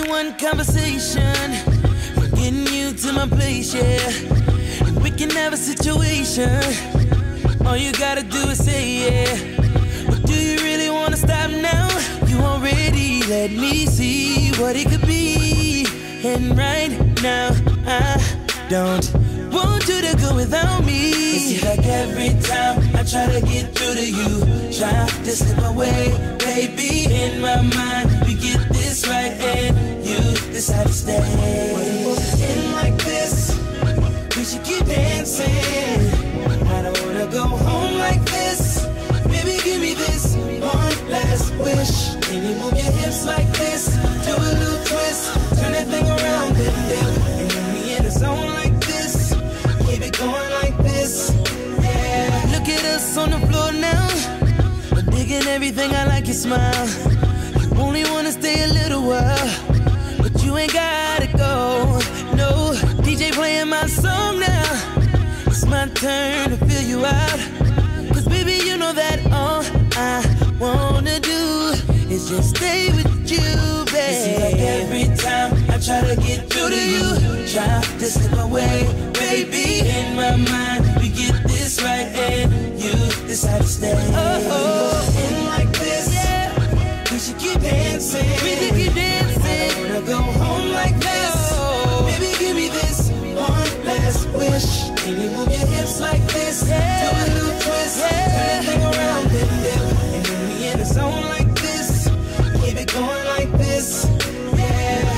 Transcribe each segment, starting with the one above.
one conversation, we're getting you to my place, yeah. And we can have a situation. All you gotta do is say yeah. But do you really wanna stop now? You already let me see what it could be. And right now, I don't want you to go without me. It seems like every time I try to get through to you, try to slip away, baby. In my mind, we get this right and you decide to stay. In like this, we should keep dancing. I don't wanna go home like this. Baby, give me this one last wish. Can you move your hips like this? Do a little twist, turn that thing around and dip. And then we in the zone like this. Keep it going like this, yeah. Look at us on the floor now. We're digging everything, I like your smile. You only wanna stay a little while, but you ain't gotta go. No, DJ playing my song now. It's my turn to fill you out. Cause baby, you know that all I wanna do is just stay with you, babe. It seems like every time I try to get through to you, try to slip away, baby. In my mind, we get this right and you decide to stay. And like this, yeah. We should keep dancing. We should keep dancing. I wanna go home like this. Baby, give me this one last wish. Can you move your hips like this? Yeah. Do a little twist, yeah. Turn that thing around and dip. And then we in the zone like this. Keep it going like this, yeah.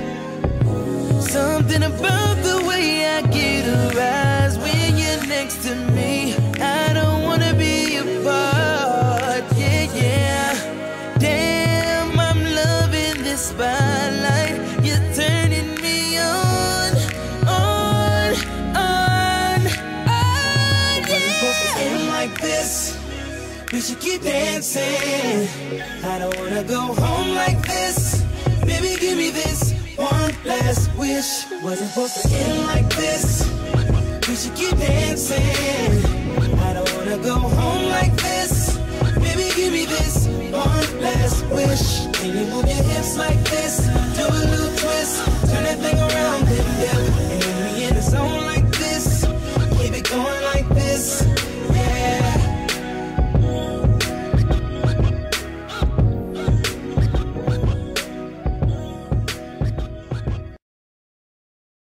Something about the way I get a rise when you're next to me. I don't wanna be apart, yeah, yeah. Damn, I'm loving this spotlight. You're turning me on, yeah. In like this, we should keep dancing. I don't wanna go home like this. Baby, give me this one last wish. Wasn't supposed to end like this. We should keep dancing. I don't wanna go home like this. Baby, give me this one last wish. Can you move your hips like this? Do a little twist.